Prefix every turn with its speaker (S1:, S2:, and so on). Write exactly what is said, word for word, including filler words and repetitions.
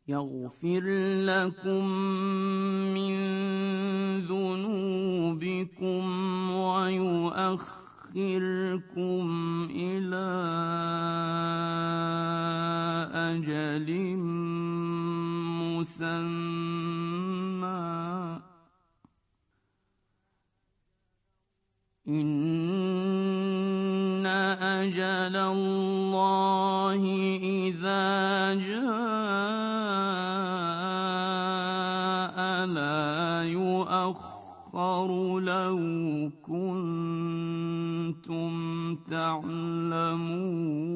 S1: يغفر لكم من ذنوبكم ويؤخركم إلى أجل مسمى إن أجل الله إذا جاء لا يؤخر لو كنتم تعلمون